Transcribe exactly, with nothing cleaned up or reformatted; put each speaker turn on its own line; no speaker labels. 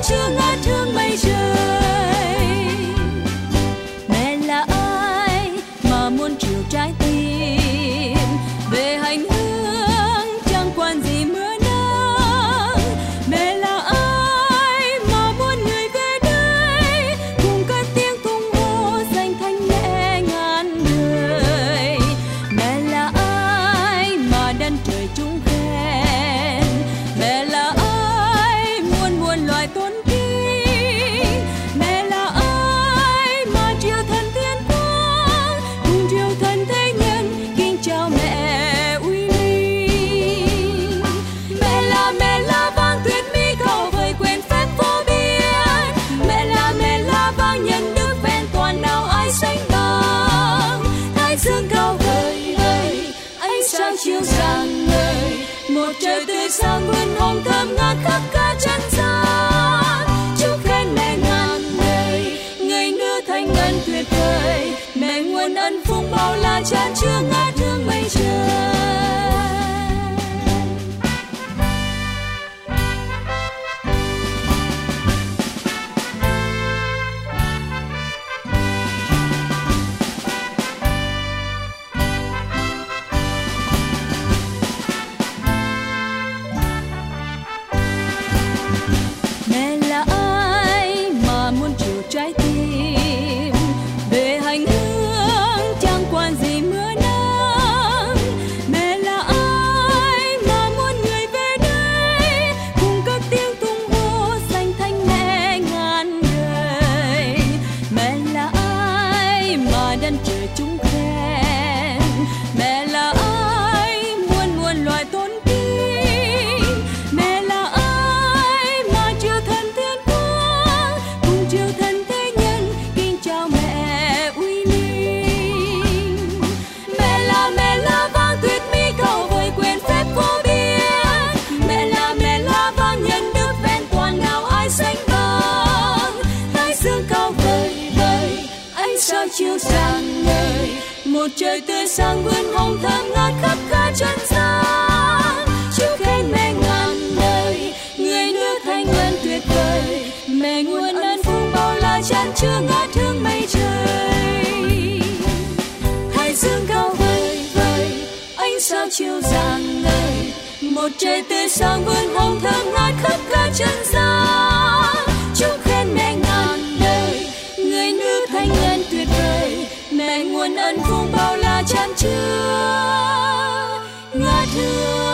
chứa ngát hương mây trời. Mẹ là ai mà muôn triệu trái tim về hành hương chẳng quản gì mưa nắng. Mẹ là ai mà muôn người về đây cùng cất tiếng tung hô danh thanh mẹ ngàn đời. Mẹ là ai mà đất trời chúng khen. Mẹ là ai muôn muôn loài tôn kính. Mẹ là ai mà triều thần thiên quang cùng triều thần thế nhân kính chào mẹ uy linh. Mẹ là mẹ là vang tuyệt mỹ cầu vời quyền phép vô biên. Mẹ là mẹ là vang nhân đức vẹn toàn nào ai sánh bằng. Thái dương cao vời vời ánh sáng chiếu rạng ngời. Một trời tươi sáng vươn hồng thơm ngát khắp cả chân gian. Chúc khen mẹ ngàn đời người nữ thanh ngân tuyệt vời. Mẹ nguồn ân phúc bao la chan chứa ngát hương mây trời. Mẹ là ai mà muôn triệu trái tim về hành hương chẳng quản gì mưa nắng. Mẹ là ai mà muôn người về đây cùng cất tiếng tung hô danh thanh mẹ ngàn đời. Mẹ là ai mà đất trời chúng khen. Mẹ là ai muôn muôn loài tôn kính. Mẹ là ai mà triều thần thiên quang cùng triều thần thế nhân kính chào mẹ uy linh. Mẹ là mẹ là vang tuyệt mỹ cầu vời quyền phép vô biên. Mẹ là mẹ là vang nhân đức vẹn toàn nào ai sánh bằng. Thái dương cao vời vời ánh sao chiếu rạng ngời. Một trời tươi sáng vươn hồng thơm ngát khắp cả chân gian. Chúc khen mẹ ngàn đời người nữ thanh ngân tuyệt vời. Mẹ nguồn ân phúc bao la chan chứa ngát hương mây trời. Thái dương cao vời vời ánh sao chiếu rạng ngời. Một trời tươi sáng vươn hồng thơm ngát khắp cả chân gian. Chúc khen mẹ ngàn đời người nữ thanh ngân tuyệt vời. Mẹ nguồn ân phúc bao la chan chứa ngát hương